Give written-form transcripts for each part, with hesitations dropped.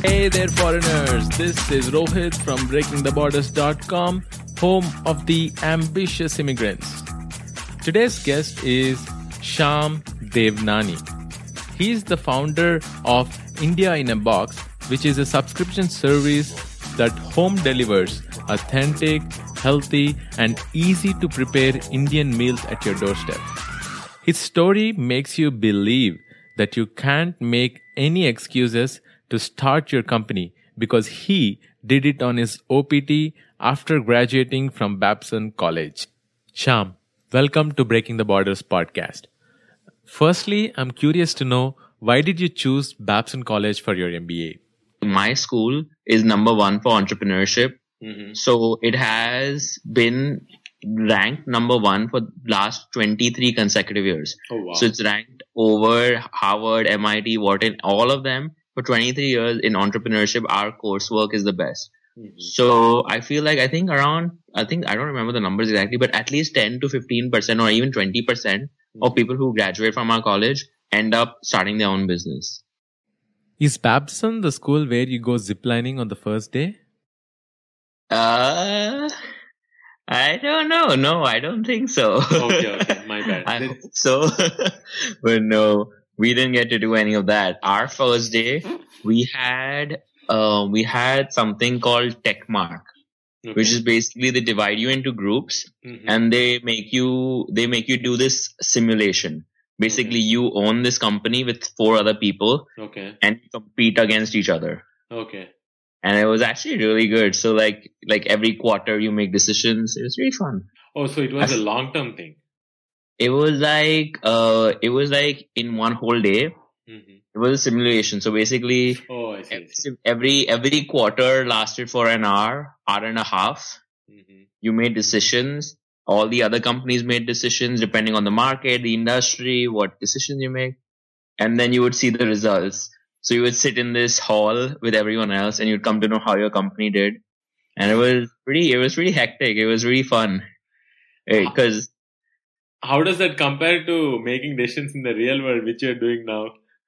Hey there, foreigners. This is Rohit from BreakingTheBorders.com, home of the ambitious immigrants. Today's guest is Shyam Devnani. He is the founder of India in a Box, which is a subscription service that home delivers authentic, healthy, and easy to prepare Indian meals at your doorstep. His story makes you believe that you can't make any excuses to start your company because he did it on his OPT after graduating from Babson College. Shyam, welcome to Breaking the Borders podcast. Firstly, I'm curious to know, why did you choose Babson College for your MBA? My school is number one for entrepreneurship. So it has been ranked number one for last 23 consecutive years. Oh, wow. So it's ranked over Harvard, MIT, Wharton, all of them. For 23 years in entrepreneurship, our coursework is the best. So I think I don't remember the numbers exactly, but at least 10 to 15% or even 20% of people who graduate from our college end up starting their own business. Is Babson the school where you go ziplining on the first day? I don't know. No, I don't think so. Okay, my bad. I hope so. But no, we didn't get to do any of that. Our first day, we had something called TechMark, which is basically they divide you into groups and they make you do this simulation. Basically, you own this company with 4 other people and compete against each other. Okay. And it was actually really good. So like every quarter you make decisions. It was really fun. Oh, so it was a long-term thing. It was like in one whole day. It was a simulation. So basically, I see. every quarter lasted for an hour and a half. You made decisions. All the other companies made decisions depending on the market, the industry, what decisions you make. And then you would see the results. So you would sit in this hall with everyone else and you'd come to know how your company did. And it was pretty hectic. It was really fun. Because how does that compare to making decisions in the real world, which you're doing now?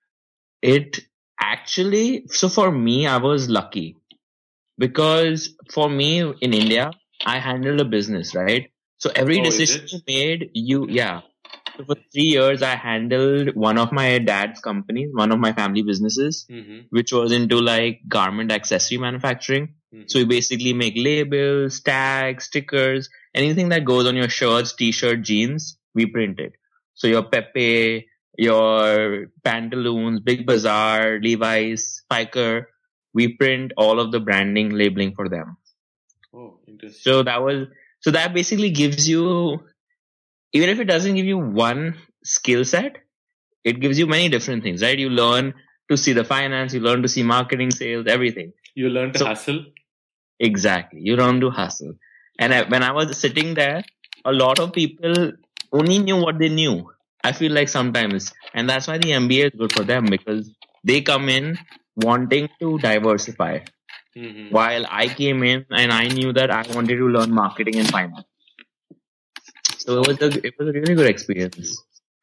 So for me, I was lucky. Because for me in India, I handled a business, right? So every decision you made, So for 3 years, I handled one of my dad's companies, one of my family businesses, which was into like garment accessory manufacturing. So we basically make labels, tags, stickers, anything that goes on your shirts, t-shirt, jeans, we print it. So your Pepe, your pantaloons, Big Bazaar, Levi's, Piker, we print all of the branding, labeling for them. Oh, interesting. So that basically gives you, even if it doesn't give you one skill set, it gives you many different things, right? You learn to see the finance, you learn to see marketing, sales, everything. You learn to hustle? Exactly. You learn to hustle. And when I was sitting there, a lot of people only knew what they knew. I feel like sometimes. And that's why the MBA is good for them, because they come in wanting to diversify. While I came in and I knew that I wanted to learn marketing and finance. So it was a really good experience.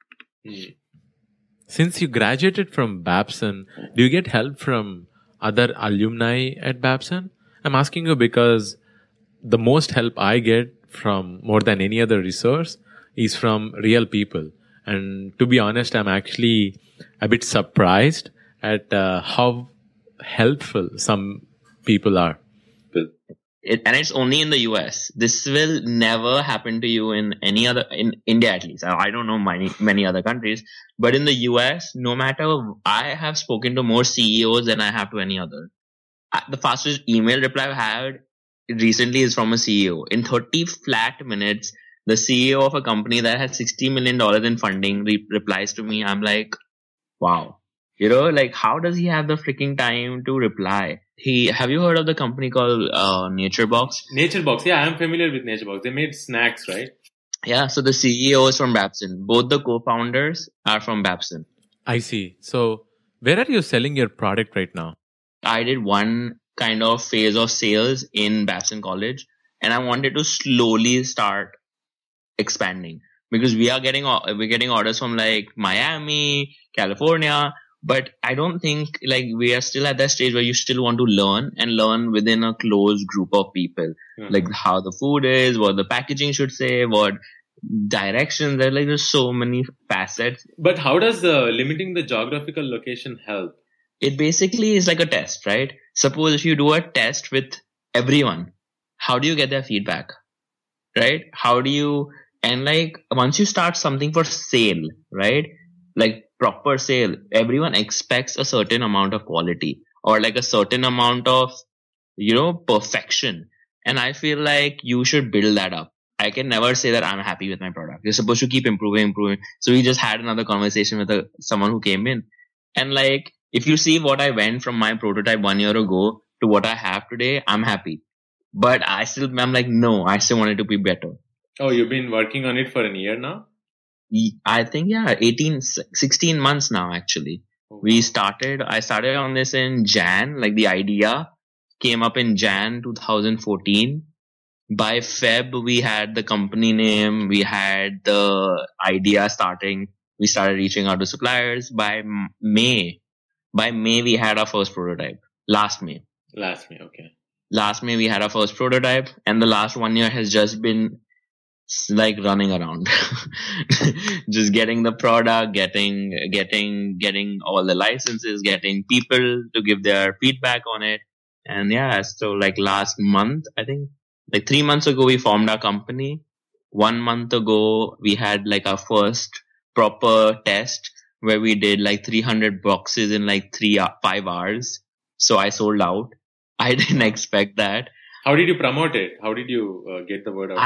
Since you graduated from Babson, do you get help from other alumni at Babson? I'm asking you because the most help I get from more than any other resource is from real people. And to be honest, I'm actually a bit surprised at how helpful some people are. And it's only in the US. This will never happen to you in India at least. I don't know many other countries, but in the US, no matter, I have spoken to more CEOs than I have to any other. The fastest email reply I've had recently is from a CEO. In 30 flat minutes, the CEO of a company that has $60 million in funding replies to me. I'm like, wow. Like, how does he have the freaking time to reply? Have you heard of the company called NatureBox? NatureBox, yeah, I'm familiar with NatureBox. They made snacks, right? Yeah, so the CEO is from Babson. Both the co-founders are from Babson. I see. So, where are you selling your product right now? I did one kind of phase of sales in Babson College, and I wanted to slowly start expanding because we're getting orders from like Miami, California. But I don't think like we are still at that stage where you still want to learn and learn within a closed group of people, like how the food is, what the packaging should say, what directions. There's so many facets. But how does limiting the geographical location help? It basically is like a test, right? Suppose if you do a test with everyone, how do you get their feedback, right? How do you, and like once you start something for sale, right? Like proper sale, everyone expects a certain amount of quality or like a certain amount of, perfection. And I feel like you should build that up. I can never say that I'm happy with my product. You're supposed to keep improving. So we just had another conversation with someone who came in, and like, if you see what I went from my prototype 1 year ago to what I have today, I'm happy. But I'm like, no, I still want it to be better. Oh, you've been working on it for a year now? I think, 16 months now, actually. Oh. I started on this in Jan, like the idea came up in Jan 2014. By Feb, we had the company name, we had the idea starting, we started reaching out to suppliers. By May, we had our first prototype. Last May, okay. Last May, we had our first prototype, and the last 1 year has just been like running around, just getting the product, getting all the licenses, getting people to give their feedback on it. And yeah, so like last month, I think like 3 months ago, we formed our company. 1 month ago, we had like our first proper test where we did like 300 boxes in like 5 hours. So I sold out. I didn't expect that. How did you promote it? How did you get the word out?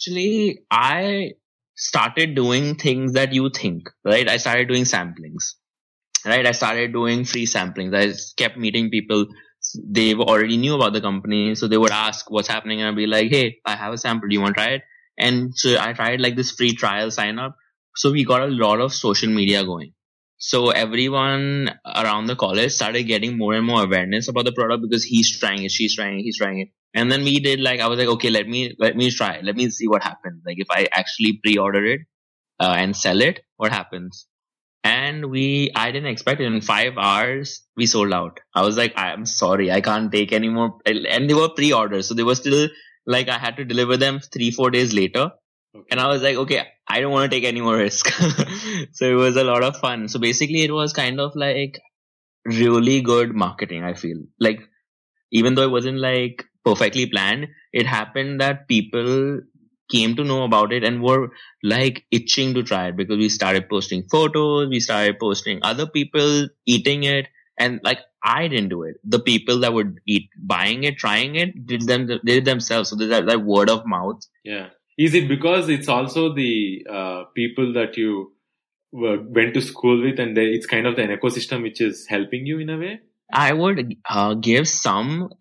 I started doing things that you think, right? I started doing samplings, right? I started doing free samplings. I kept meeting people. They already knew about the company. So they would ask what's happening. And I'd be like, hey, I have a sample. Do you want to try it? And so I tried like this free trial sign up. So we got a lot of social media going. So everyone around the college started getting more and more awareness about the product because he's trying it, she's trying it, he's trying it. And then we did I was like, okay, let me try. Let me see what happens. Like if I actually pre-order it and sell it, what happens? And I didn't expect it. In 5 hours, we sold out. I was like, I'm sorry, I can't take any more. And they were pre-orders. So they were still like, I had to deliver them 3-4 days later. Okay. And I was like, okay, I don't want to take any more risk. So it was a lot of fun. So basically it was kind of like really good marketing, I feel. Like, even though it wasn't like perfectly planned, it happened that people came to know about it and were like itching to try it because we started posting photos, we started posting other people eating it, and like I didn't do it. The people that would buying it, trying it, did it themselves. So there's that word of mouth. Yeah. Is it because it's also the people that you went to school with, and it's kind of an ecosystem which is helping you in a way? I would give some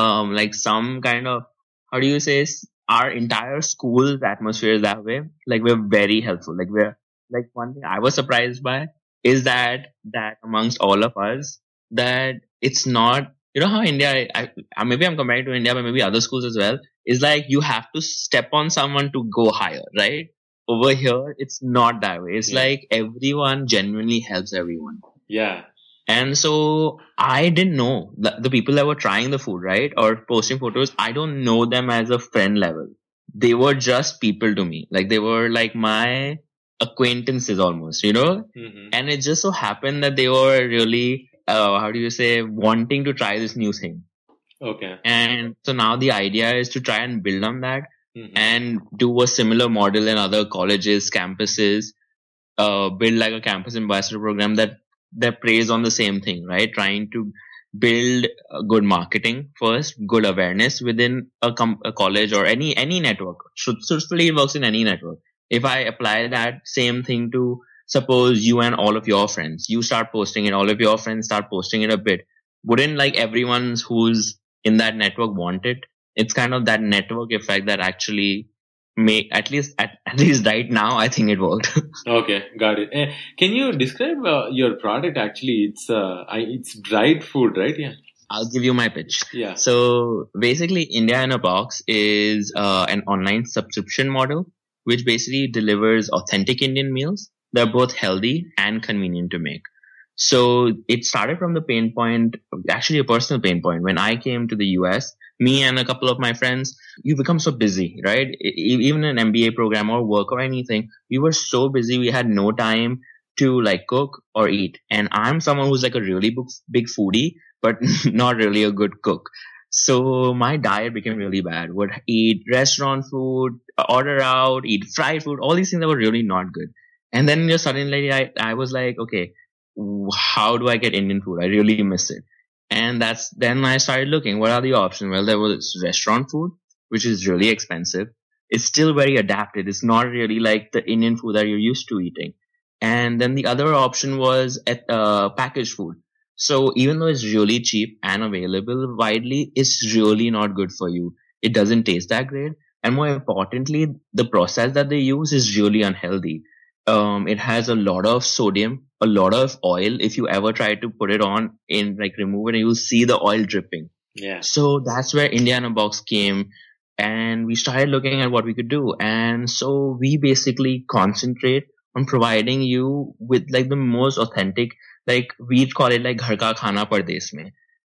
some kind of, how do you say, our entire school's atmosphere is that way. Like we're very helpful. Like one thing I was surprised by is that amongst all of us, that it's not, how India, maybe I'm comparing to India, but maybe other schools as well, is like you have to step on someone to go higher, right? Over here, it's not that way. It's like everyone genuinely helps everyone. Yeah. And so I didn't know the people that were trying the food, right? Or posting photos, I don't know them as a friend level. They were just people to me. Like they were like my acquaintances almost, Mm-hmm. And it just so happened that they were really, wanting to try this new thing. Okay. And so now the idea is to try and build on that, mm-hmm. and do a similar model in other colleges, campuses, build like a campus ambassador program that preys on the same thing, right? Trying to build good marketing first, good awareness within a college or any network. Truthfully, it works in any network. If I apply that same thing to, suppose you and all of your friends, you start posting it, all of your friends start posting it a bit, wouldn't like everyone who's in that network want it? It's kind of that network effect that actually make, at least right now, I think it worked. Okay, got it. Can you describe your product? Actually, it's dried food, right? Yeah. I'll give you my pitch. Yeah. So basically, India in a Box is an online subscription model, which basically delivers authentic Indian meals. They're both healthy and convenient to make. So it started from the pain point, actually a personal pain point. When I came to the US, me and a couple of my friends, you become so busy, right? Even an MBA program or work or anything, we were so busy. We had no time to like cook or eat. And I'm someone who's like a really big foodie, but not really a good cook. So my diet became really bad. Would eat restaurant food, order out, eat fried food, all these things that were really not good. And then just suddenly I was like, okay, how do I get Indian food? I really miss it. And then I started looking, what are the options? Well, there was restaurant food, which is really expensive. It's still very adapted. It's not really like the Indian food that you're used to eating. And then the other option was packaged food. So even though it's really cheap and available widely, it's really not good for you. It doesn't taste that great. And more importantly, the process that they use is really unhealthy. It has a lot of sodium, a lot of oil. If you ever try to put it on in like remove it, you'll see the oil dripping. Yeah. So that's where India in a Box came, and we started looking at what we could do. And so we basically concentrate on providing you with like the most authentic, like we call it like ghar ka khana pardes mein,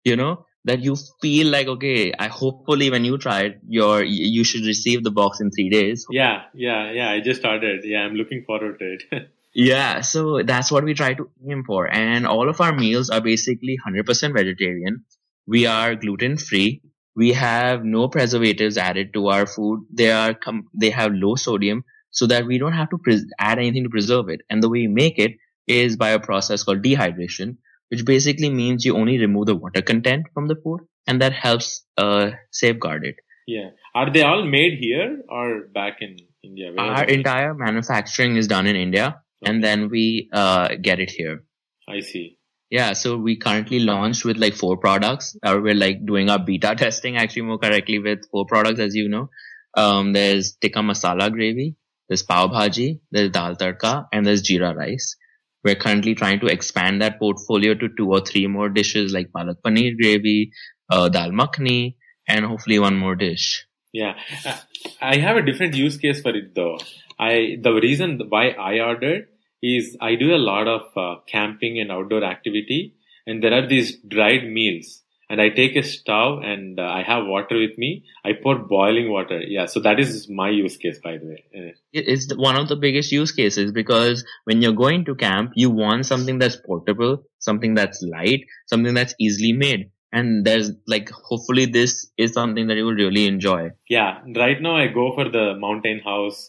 that you feel like, okay, hopefully when you try it, you should receive the box in 3 days. Yeah. I just started. Yeah, I'm looking forward to it. Yeah, so that's what we try to aim for. And all of our meals are basically 100% vegetarian. We are gluten free. We have no preservatives added to our food. They have low sodium, so that we don't have to add anything to preserve it. And the way we make it is by a process called dehydration, which basically means you only remove the water content from the food, and that helps safeguard it. Yeah. Are they all made here or back in India? Our entire manufacturing is done in India, and then we get it here. I see. Yeah, so we currently launched with like 4 products. We're like doing our beta testing actually more correctly with 4 products, as you know. There's tikka masala gravy, there's pav bhaji, there's dal tadka, and there's jeera rice. We're currently trying to expand that portfolio to 2 or 3 more dishes like palak paneer gravy, dal makhni, and hopefully 1 more dish. Yeah, I have a different use case for it though. The reason why I ordered is I do a lot of camping and outdoor activity, and there are these dried meals. And I take a stove and I have water with me. I pour boiling water. Yeah, so that is my use case, by the way. It's one of the biggest use cases, because when you're going to camp, you want something that's portable, something that's light, something that's easily made. And there's like, hopefully this is something that you will really enjoy. Yeah, right now I go for the mountain house,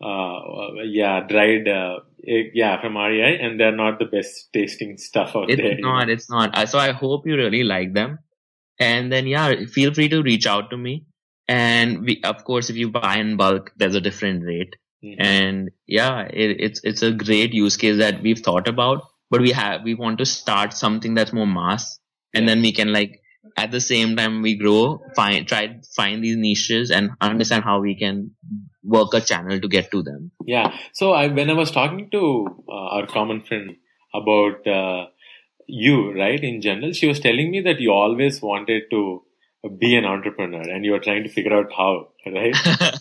dried from REI, and they're not the best tasting stuff out there. It's not. So I hope you really like them. And then, feel free to reach out to me. And of course, if you buy in bulk, there's a different rate. Mm-hmm. And it's a great use case that we've thought about, but we want to start something that's more mass. And then we can like, at the same time we grow, try to find these niches and understand how we can work a channel to get to them. Yeah. So when I was talking to our common friend about you, right, in general, she was telling me that you always wanted to be an entrepreneur and you were trying to figure out how, right?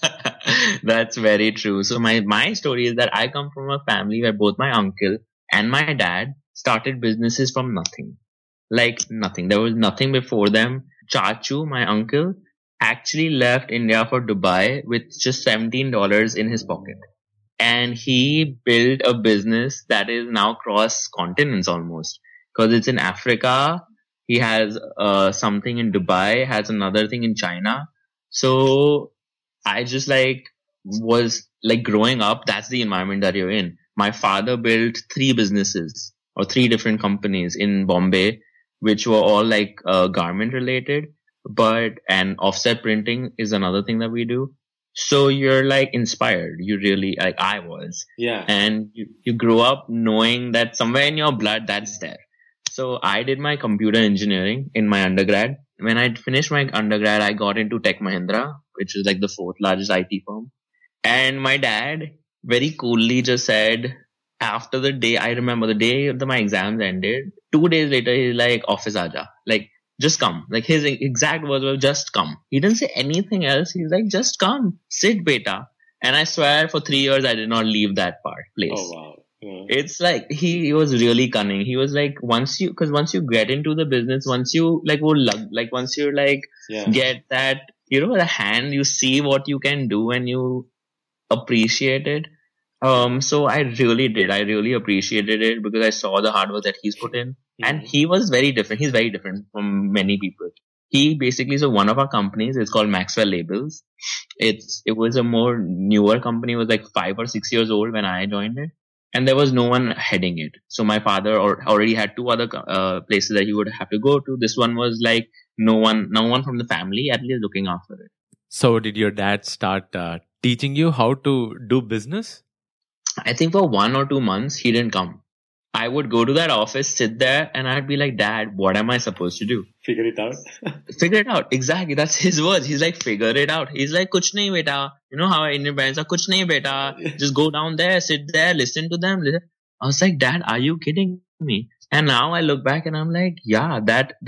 That's very true. So my story is that I come from a family where both my uncle and my dad started businesses from nothing. Like nothing. There was nothing before them. Chachu, my uncle, actually left India for Dubai with just $17 in his pocket. And he built a business that is now cross continents almost. Because it's in Africa. He has something in Dubai, has another thing in China. So I just was growing up, that's the environment that you're in. My father built 3 businesses or 3 different companies in Bombay, which were all garment related, and offset printing is another thing that we do. So you're inspired. You really, I was. Yeah. And you grow up knowing that somewhere in your blood that's there. So I did my computer engineering in my undergrad. When I finished my undergrad, I got into Tech Mahindra, which is the 4th largest IT firm. And my dad very coolly just said, after the day, I remember the day my exams ended, 2 days later, he's like, office aaja. Just come. His exact words were, just come. He didn't say anything else. He's like, just come. Sit, beta. And I swear for 3 years, I did not leave that place. Oh, wow. It's like he was really cunning. He was like, once you get into the business, once you once you get that, the hand, you see what you can do and you appreciate it. So I really did. I really appreciated it because I saw the hard work that he's put in. And he was very different. He's very different from many people. He basically, so one of our companies is called Maxwell Labels. It was a more newer company. It was like 5 or 6 years old when I joined it. And there was no one heading it. So my father already had 2 other places that he would have to go to. This one was like no one from the family at least looking after it. So did your dad start teaching you how to do business? I think for 1 or 2 months, he didn't come. I would go to that office, sit there, and I'd be like, Dad, what am I supposed to do? Figure it out. Figure it out. Exactly. That's his words. He's like, figure it out. He's like, kuch nahi beta. You know how Indian parents are, kuch nahi beta. Just go down there, sit there, listen to them. I was like, Dad, are you kidding me? And now I look back and I'm like, yeah,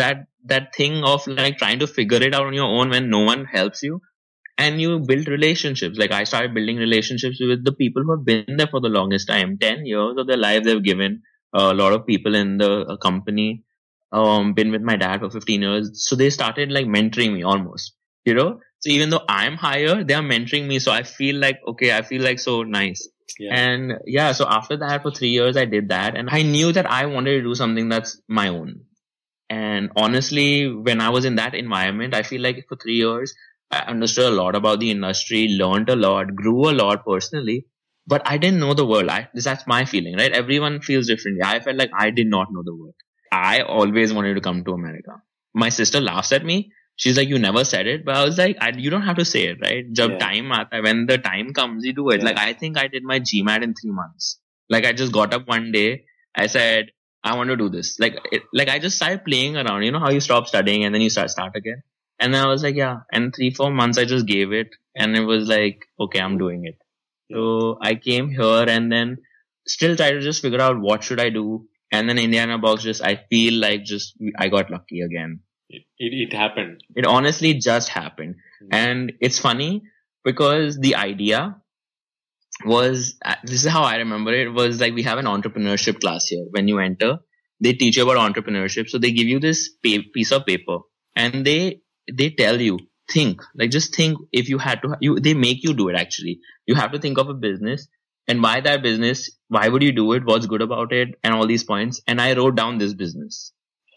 that thing of like trying to figure it out on your own when no one helps you. And you build relationships. Like I started building relationships with the people who have been there for the longest time. 10 years of their lives they've given. A lot of people in the company, been with my dad for 15 years. So they started like mentoring me almost, So even though I'm higher, they are mentoring me. So I feel like, so nice. Yeah. And yeah, so after that for 3 years, I did that. And I knew that I wanted to do something that's my own. And honestly, when I was in that environment, I feel like for 3 years, I understood a lot about the industry, learned a lot, grew a lot personally. But I didn't know the world. That's my feeling, right? Everyone feels differently. I felt like I did not know the world. I always wanted to come to America. My sister laughs at me. She's like, you never said it. But I was like, you don't have to say it, right? When the time comes, you do it. Yeah. Like, I think I did my GMAT in 3 months. Like, I just got up one day. I said, I want to do this. I just started playing around. You know how you stop studying and then you start again? And then I was like, yeah. And 3-4 months, I just gave it. And it was like, okay, I'm doing it. So I came here and then still try to just figure out what should I do. And then Indiana Box I feel like I got lucky again. It happened. It honestly just happened. Mm-hmm. And it's funny because the idea was, this is how I remember it, was like we have an entrepreneurship class here. When you enter, they teach you about entrepreneurship. So they give you this piece of paper and they tell you, just think if you had to, they make you do it actually. You have to think of a business and why that business, why would you do it? What's good about it? And all these points. And I wrote down this business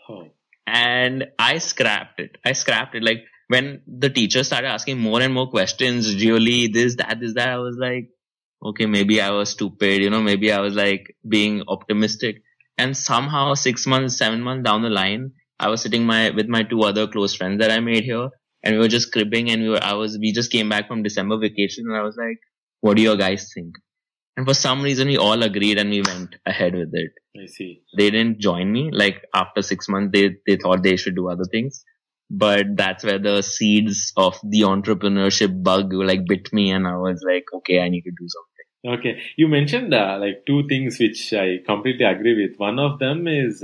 and I scrapped it. Like when the teacher started asking more and more questions, really this, that, I was like, okay, maybe I was stupid. Maybe I was like being optimistic. And somehow 6 months, 7 months down the line, I was sitting with my 2 other close friends that I made here. And we were just cribbing and we just came back from December vacation and I was like, what do you guys think? And for some reason we all agreed and we went ahead with it. I see. They didn't join me. Like after 6 months, they thought they should do other things. But that's where the seeds of the entrepreneurship bug bit me and I was like, okay, I need to do something. Okay. You mentioned 2 things which I completely agree with. One of them is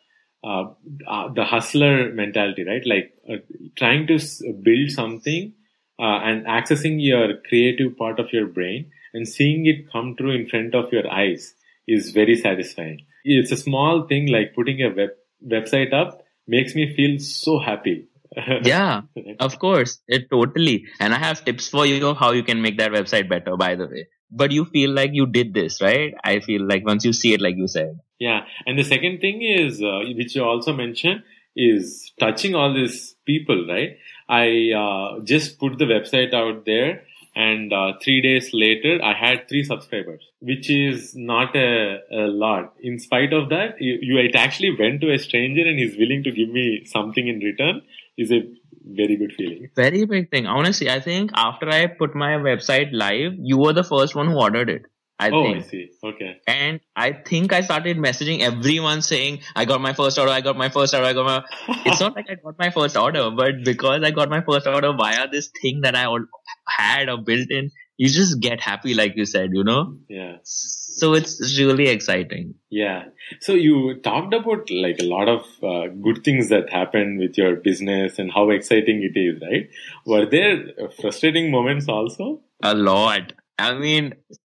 the hustler mentality, right? Trying to build something and accessing your creative part of your brain and seeing it come true in front of your eyes is very satisfying. It's a small thing like putting a website up makes me feel so happy. Yeah, of course. It totally. And I have tips for you how you can make that website better, by the way. But you feel like you did this, right? I feel like once you see it, like you said. Yeah. And the second thing is, which you also mentioned, is touching all these people, right? I just put the website out there and 3 days later, I had 3 subscribers, which is not a lot. In spite of that, it actually went to a stranger and he's willing to give me something in return is a very good feeling. Very big thing. Honestly, I think after I put my website live, you were the first one who ordered it. I think. I see. Okay. And I think I started messaging everyone saying, I got my first order, It's not like I got my first order, but because I got my first order via this thing that I had or built in, you just get happy, like you said, Yeah. So it's really exciting. Yeah. So you talked about a lot of good things that happened with your business and how exciting it is, right? Were there frustrating moments also? A lot. I mean,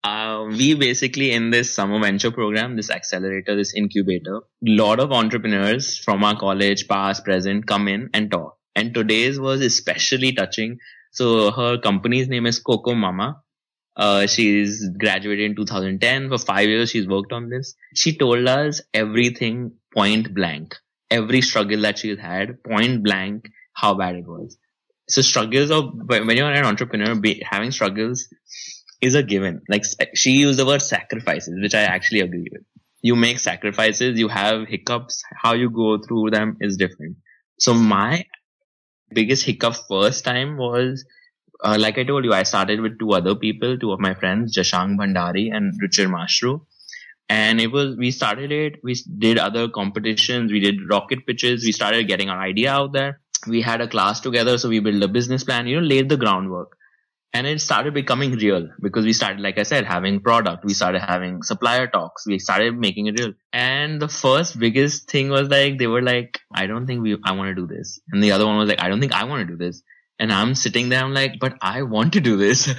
We basically in this summer venture program, this accelerator, this incubator, lot of entrepreneurs from our college, past, present, come in and talk. And today's was especially touching. So her company's name is Coco Mama. She's graduated in 2010. For 5 years, she's worked on this. She told us everything point blank. Every struggle that she's had, point blank, how bad it was. So struggles of, when you're an entrepreneur, having struggles is a given. Like she used the word sacrifices, which I actually agree with. You make sacrifices, you have hiccups, how you go through them is different. So my biggest hiccup first time was, like I told you, I started with two other people, two of my friends, Jashang Bhandari and Ruchir Mashru. And we did other competitions, we did rocket pitches, we started getting our idea out there. We had a class together, so we built a business plan, laid the groundwork. And it started becoming real because we started, like I said, having product. We started having supplier talks. We started making it real. And the first biggest thing was like, they were like, I don't think I want to do this. And the other one was like, I don't think I want to do this. And I'm sitting there, I'm like, but I want to do this.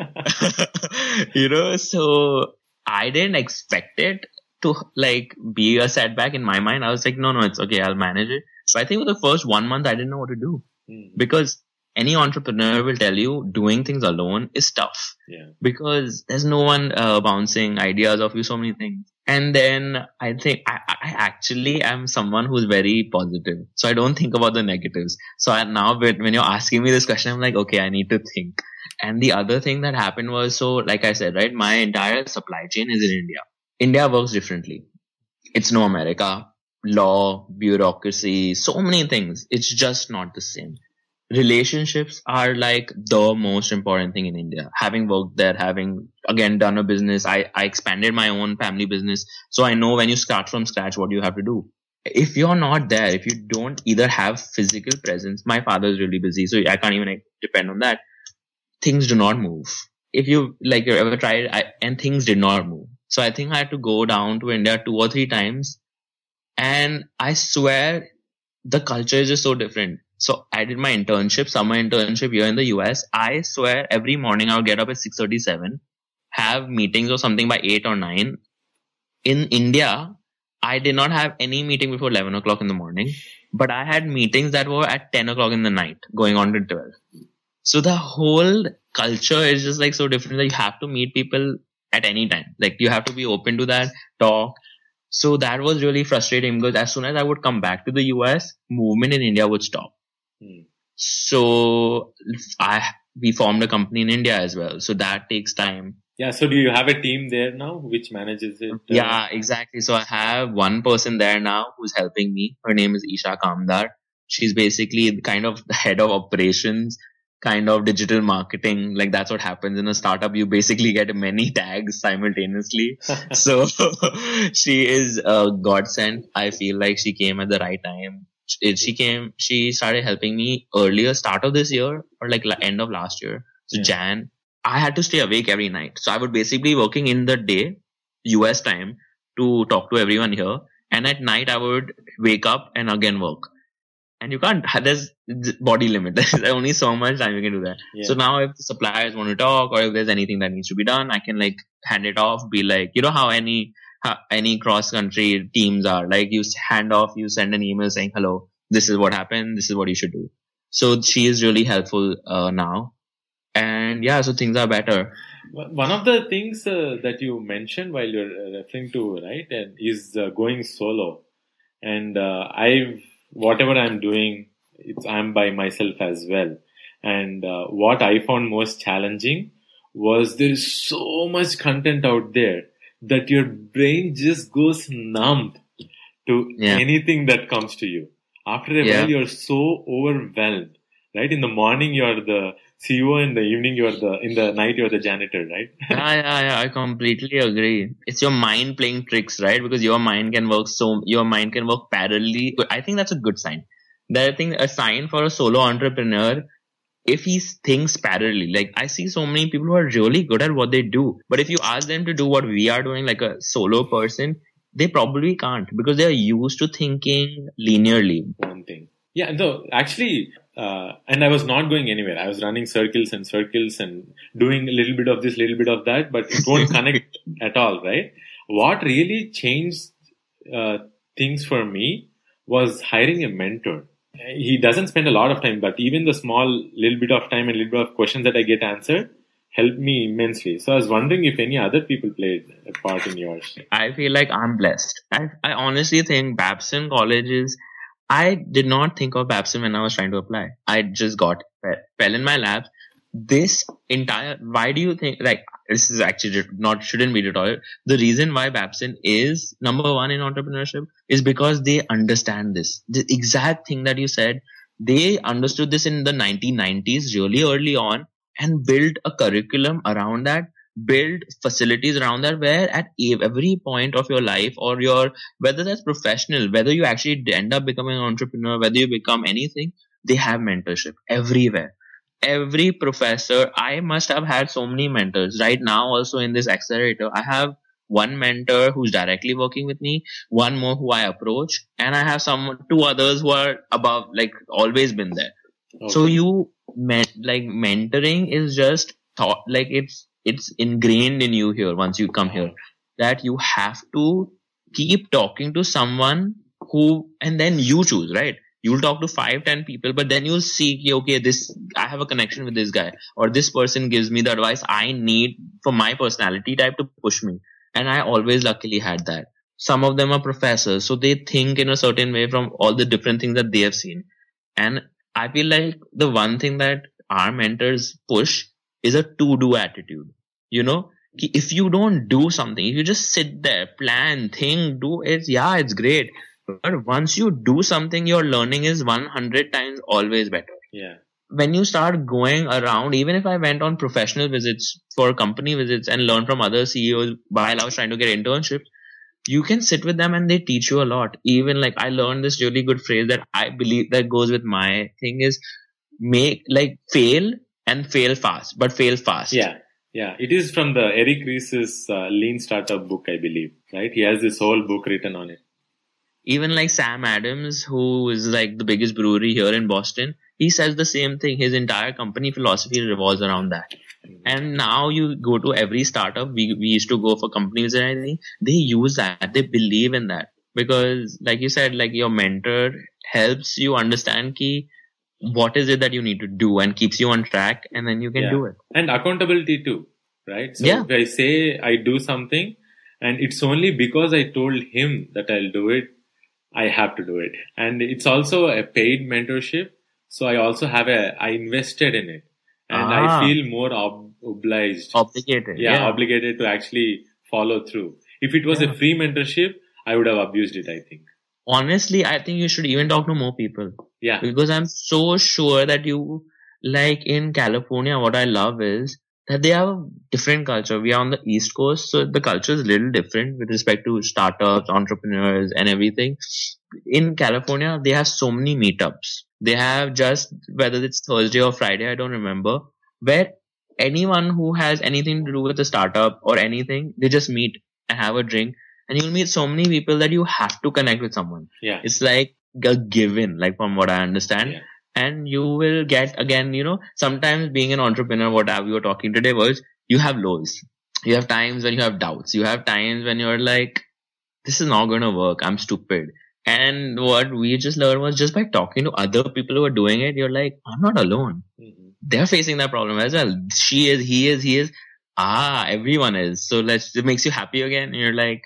So I didn't expect it to like be a setback in my mind. I was like, no, it's okay. I'll manage it. So I think for the first 1 month, I didn't know what to do because any entrepreneur will tell you doing things alone is tough because there's no one bouncing ideas off you, so many things. And then I think I actually am someone who's very positive. So I don't think about the negatives. So now when you're asking me this question, I'm like, okay, I need to think. And the other thing that happened was, so like I said, right, my entire supply chain is in India. India works differently. It's no America. Law, bureaucracy, so many things. It's just not the same. Relationships are like the most important thing in India. Having worked there, having again done a business, I expanded my own family business. So I know when you start from scratch, what you have to do. If you're not there, if you don't either have physical presence, my father is really busy, so I can't even depend on that. Things do not move. If you ever tried, and things did not move. So I think I had to go down to India 2 or 3 times. And I swear the culture is just so different. So I did my summer internship here in the US. I swear every morning I would get up at 6:37, have meetings or something by 8 or 9. In India, I did not have any meeting before 11 o'clock in the morning, but I had meetings that were at 10 o'clock in the night, going on to 12. So the whole culture is just like so different that you have to meet people at any time. Like you have to be open to that, talk. So that was really frustrating because as soon as I would come back to the US, movement in India would stop. So we formed a company in India as well. So that takes time. Yeah. So do you have a team there now which manages it? Yeah, exactly. So I have one person there now who's helping me. Her name is Isha Kamdar. She's basically kind of the head of operations, kind of digital marketing. Like that's what happens in a startup. You basically get many tags simultaneously. So she is a godsend. I feel like she came at the right time. She started helping me earlier, start of this year or like end of last year. So Jan, I had to stay awake every night. So I would basically working in the day, US time, to talk to everyone here. And at night I would wake up and again work. And you can't, there's body limit. There's only so much time you can do that. Yeah. So now if the suppliers want to talk or if there's anything that needs to be done, I can like hand it off, be like, you know how any cross country teams are, like you hand off, you send an email saying, hello, this is what happened. This is what you should do. So she is really helpful now. And yeah, so things are better. One of the things that you mentioned while you're referring to, right, and is going solo. And whatever I'm doing, I'm by myself as well. And what I found most challenging was there is so much content out there that your brain just goes numb to anything that comes to you. After a while, you're so overwhelmed, right? In the morning, you're the CEO. In the evening, in the night, you're the janitor, right? Yeah, I completely agree. It's your mind playing tricks, right? Because your mind can work parallelly. I think that's a good sign. That I think a sign for a solo entrepreneur, if he thinks parallelly. Like I see so many people who are really good at what they do, but if you ask them to do what we are doing, like a solo person, they probably can't because they are used to thinking linearly. One thing. Yeah, no, actually, and I was not going anywhere. I was running circles and circles and doing a little bit of this, little bit of that, but it won't connect at all, right? What really changed things for me was hiring a mentor. He doesn't spend a lot of time, but even the small little bit of time and little bit of questions that I get answered helped me immensely. So I was wondering if any other people played a part in yours. I feel like I'm blessed. I honestly think Babson colleges, I did not think of Babson when I was trying to apply. I just fell in my lap. This entire, why do you think, like, this is actually shouldn't be rhetorical. The reason why Babson is number one in entrepreneurship is because they understand this. The exact thing that you said, they understood this in the 1990s, really early on, and built a curriculum around that, build facilities around that, where at every point of your life or whether that's professional, whether you actually end up becoming an entrepreneur, whether you become anything, they have mentorship everywhere. Every professor, I must have had so many mentors. Right now, also in this accelerator, I have one mentor who's directly working with me, one more who I approach, and I have two others who are above, like always been there. Okay. So mentoring is just thought, like it's ingrained in you here once you come here, that you have to keep talking to someone and then you choose, right? You'll talk to 5-10 people, but then you'll see, okay, I have a connection with this guy, or this person gives me the advice I need for my personality type to push me. And I always luckily had that. Some of them are professors, so they think in a certain way from all the different things that they have seen. And I feel like the one thing that our mentors push is a to-do attitude. You know, if you don't do something, if you just sit there, plan, think, do it, yeah, it's great. But once you do something, your learning is 100 times always better. Yeah. When you start going around, even if I went on professional visits for company visits and learn from other CEOs while I was trying to get internships, you can sit with them and they teach you a lot. Even like I learned this really good phrase that I believe that goes with my thing is fail and fail fast, but fail fast. Yeah. Yeah. It is from the Eric Ries's Lean Startup book, I believe, right? He has this whole book written on it. Even like Sam Adams, who is like the biggest brewery here in Boston, he says the same thing. His entire company philosophy revolves around that. And now you go to every startup, we used to go for companies and everything, they use that. They believe in that. Because like you said, like your mentor helps you understand what is it that you need to do and keeps you on track, and then you can do it. And accountability too, right? So if I say I do something and it's only because I told him that I'll do it, I have to do it. And it's also a paid mentorship. So I also I invested in it. And I feel more obliged. Obligated. Yeah, obligated to actually follow through. If it was a free mentorship, I would have abused it, I think. Honestly, I think you should even talk to more people. Yeah. Because I'm so sure that like in California, what I love is that they have a different culture. We are on the East Coast, so the culture is a little different with respect to startups, entrepreneurs, and everything. In California, they have so many meetups. They have just, whether it's Thursday or Friday, I don't remember, where anyone who has anything to do with a startup or anything, they just meet and have a drink. And you'll meet so many people that you have to connect with someone. Yeah. It's like a given, like from what I understand. Yeah. And you will get, again, sometimes being an entrepreneur, what we were talking today was, you have lows. You have times when you have doubts. You have times when you're like, this is not going to work. I'm stupid. And what we just learned was just by talking to other people who are doing it, you're like, I'm not alone. Mm-hmm. They're facing that problem as well. She is, he is. Everyone is. So it makes you happy again. And you're like,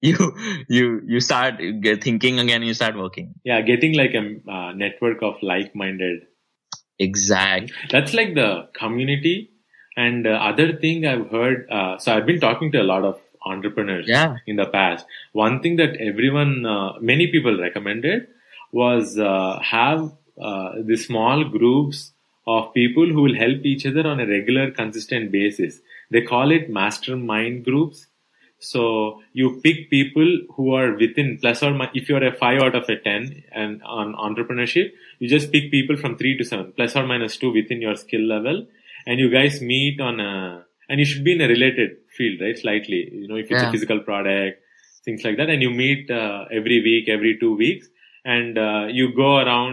you start thinking again, you start working. Yeah, getting like a network of like-minded. Exact. That's like the community. And other thing I've heard, so I've been talking to a lot of entrepreneurs in the past. One thing that many people recommended was have the small groups of people who will help each other on a regular, consistent basis. They call it mastermind groups. So you pick people who are within plus or minus, if you're a 5 out of a 10 and on entrepreneurship, you just pick people from 3 to 7, plus or minus 2 within your skill level. And you guys meet and you should be in a related field, right? Slightly, if it's a physical product, things like that. And you meet every week, every 2 weeks, and you go around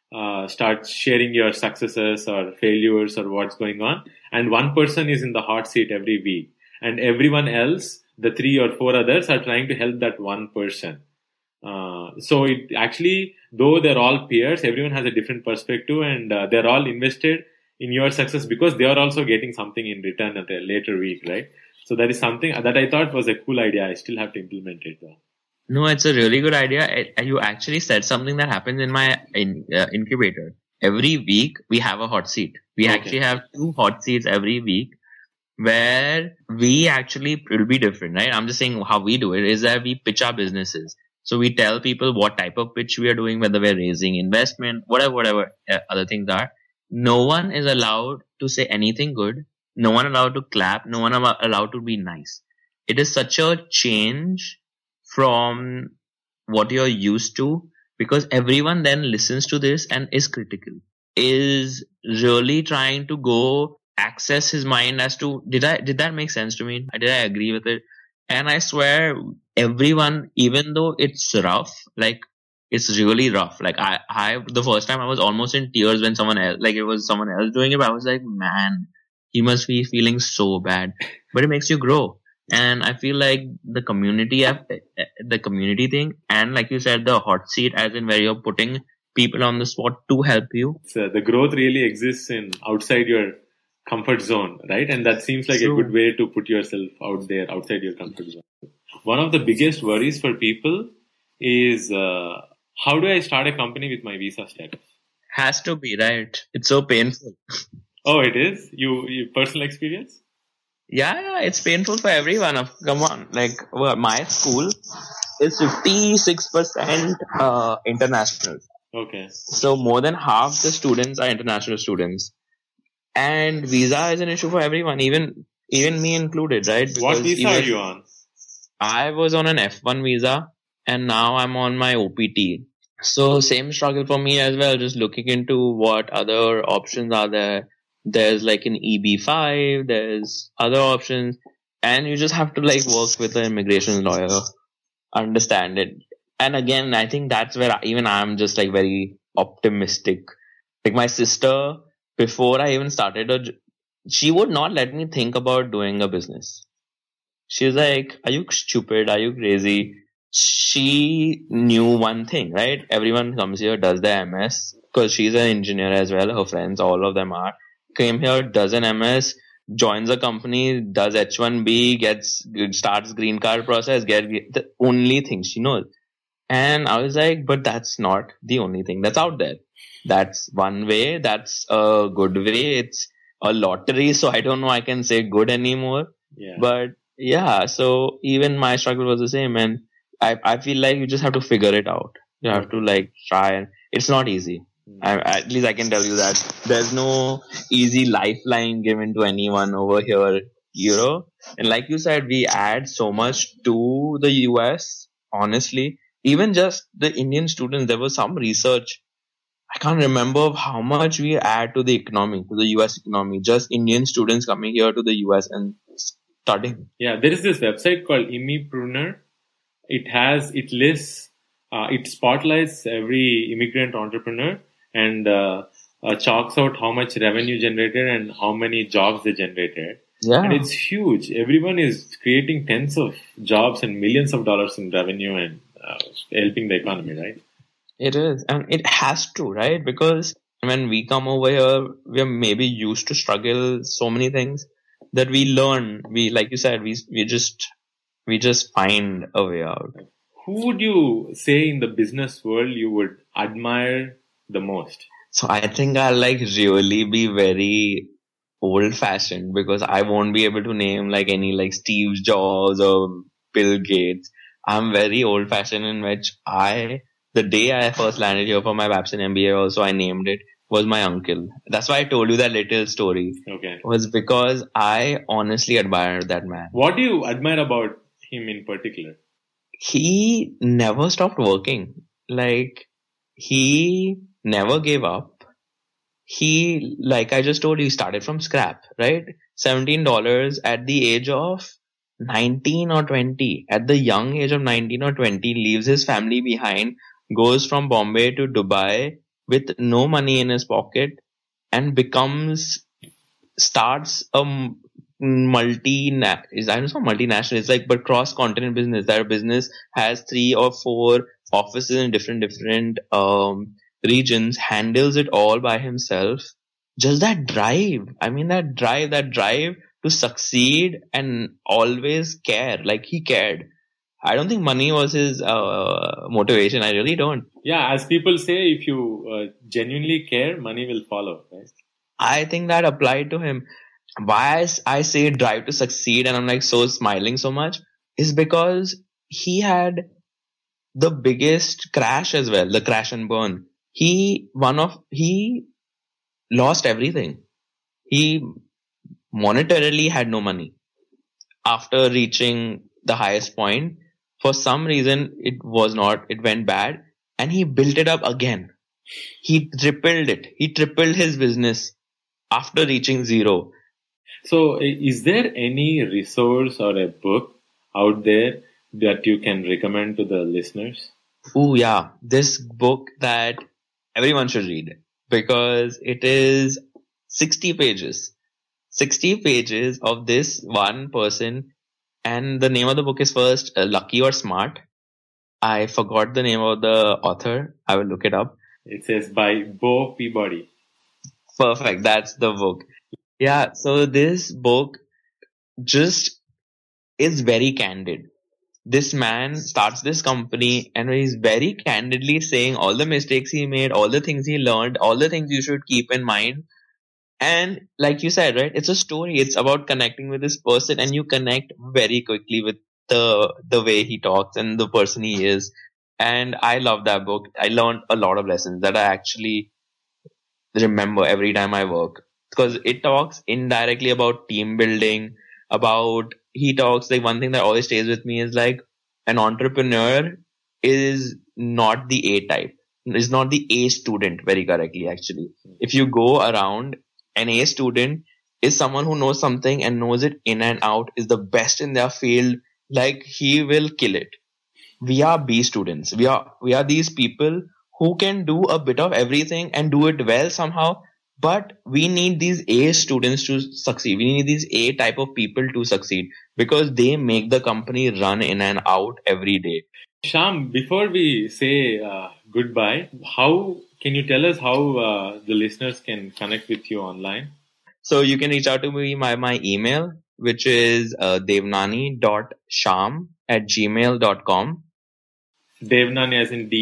start sharing your successes or failures or what's going on. And one person is in the hot seat every week. And everyone else, the 3 or 4 others, are trying to help that one person. So it actually, though they're all peers, everyone has a different perspective, and they're all invested in your success because they are also getting something in return at a later week, right? So that is something that I thought was a cool idea. I still have to implement it though. No, it's a really good idea. You actually said something that happens in my incubator. Every week we have a hot seat. We actually have 2 hot seats every week where we actually, it'll be different, right? I'm just saying how we do it is that we pitch our businesses. So we tell people what type of pitch we are doing, whether we're raising investment, whatever other things are. No one is allowed to say anything good. No one allowed to clap. No one allowed to be nice. It is such a change from what you're used to, because everyone then listens to this and is critical, is really trying to go access his mind as to, did that make sense to me? Did I agree with it? And I swear everyone, even though it's rough, like it's really rough. Like I the first time I was almost in tears when someone else, like it was someone else doing it, but I was like, man, he must be feeling so bad, but it makes you grow. And I feel like the community thing, and like you said, the hot seat, as in where you're putting people on the spot to help you. So the growth really exists in outside your comfort zone, right? And that seems like a good way to put yourself out there, outside your comfort zone. One of the biggest worries for people is how do I start a company with my visa status? Has to be, right? It's so painful. Oh, it is? You personal experience? Yeah, it's painful for everyone. Come on. Like, my school is 56% international. Okay. So more than half the students are international students. And visa is an issue for everyone, even me included, right? Because what visa are you on? I was on an F1 visa and now I'm on my OPT. So same struggle for me as well, just looking into what other options are there. There's like an EB5, there's other options, and you just have to like work with an immigration lawyer, understand it. And again, I think that's where even I'm just like very optimistic. Like my sister, before I even started, she would not let me think about doing a business. She was like, are you stupid? Are you crazy? She knew one thing, right? Everyone comes here, does the MS, because she's an engineer as well. Her friends, all of them are. Came here, does an MS, joins a company, does H1B, starts green card process, the only thing she knows. And I was like, but that's not the only thing that's out there. That's one way. That's a good way. It's a lottery. So I don't know I can say good anymore. Yeah. But yeah, so even my struggle was the same. And I feel like you just have to figure it out. You have to like try, and it's not easy. At least I can tell you that there's no easy lifeline given to anyone over here, you know. And like you said, we add so much to the US, honestly. Even just the Indian students, there was some research. I can't remember how much we add to the economy, to the US economy. Just Indian students coming here to the US and studying. Yeah, there is this website called Immipreneur. It lists, it spotlights every immigrant entrepreneur and chalks out how much revenue generated and how many jobs they generated. Yeah. And it's huge. Everyone is creating tens of jobs and millions of dollars in revenue and helping the economy, right? It is. And it has to, right? Because when we come over here, we are maybe used to struggle so many things that we learn. Like you said, we just find a way out. Who would you say in the business world you would admire the most? So I think I'll like really be very old fashioned, because I won't be able to name like any like Steve Jobs or Bill Gates. I'm very old fashioned, in which the day I first landed here for my Babson MBA also, I named it, was my uncle. That's why I told you that little story. Okay. Was because I honestly admired that man. What do you admire about him in particular? He never stopped working. Like, he never gave up. He, like I just told you, started from scrap, right? $17 at the age of 19 or 20. At the young age of 19 or 20, leaves his family behind, goes from Bombay to Dubai, with no money in his pocket and starts a multinational, it's like, but cross-continent business. That business has 3 or 4 offices in different regions, handles it all by himself. Just that drive. I mean, that drive to succeed and always care. Like, he cared. I don't think money was his motivation. I really don't. Yeah, as people say, if you genuinely care, money will follow, right? I think that applied to him. Why I say drive to succeed and I'm like so smiling so much is because he had the biggest crash as well, the crash and burn. He lost everything. He monetarily had no money after reaching the highest point. For some reason, it went bad, and he built it up again. He tripled it. He tripled his business after reaching zero. So, is there any resource or a book out there that you can recommend to the listeners? Oh, yeah. This book that everyone should read, because it is 60 pages. 60 pages of this one person. And the name of the book is first Lucky or Smart. I forgot the name of the author. I will look it up. It says by Bo Peabody. Perfect. That's the book. Yeah. So this book just is very candid. This man starts this company and he's very candidly saying all the mistakes he made, all the things he learned, all the things you should keep in mind. And like you said, right, it's a story. It's about connecting with this person, and you connect very quickly with the way he talks and the person he is. And I love that book. I learned a lot of lessons that I actually remember every time I work, because it talks indirectly about team building, he talks, like, one thing that always stays with me is like, an entrepreneur is not the A type. Is not the A student, very correctly, actually. If you go around, an A student is someone who knows something and knows it in and out, is the best in their field. Like, he will kill it. We are B students. We are these people who can do a bit of everything and do it well somehow. But we need these A students to succeed. We need these A type of people to succeed, because they make the company run in and out every day. Shyam, before we say goodbye, can you tell us how the listeners can connect with you online? So you can reach out to me by my email, which is devnani.shyam@gmail.com. Devnani as in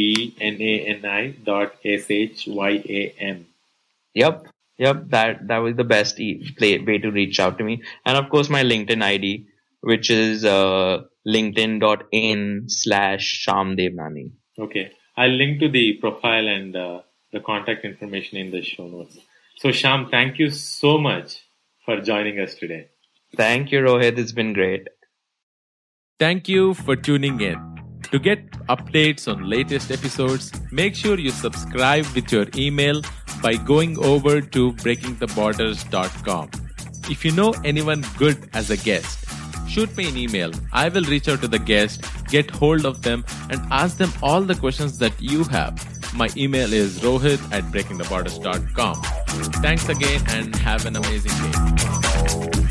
DEVNANI.SHYAM. Yep. That was the best way to reach out to me. And of course, my LinkedIn ID, which is linkedin.in/ShyamDevnani. Okay. I'll link to the profile and the contact information in the show notes. So, Shyam, thank you so much for joining us today. Thank you, Rohit. It's been great. Thank you for tuning in. To get updates on latest episodes, make sure you subscribe with your email by going over to breakingtheborders.com. If you know anyone good as a guest, shoot me an email. I will reach out to the guest, get hold of them, and ask them all the questions that you have. My email is rohit@breakingtheborders.com. Thanks again and have an amazing day.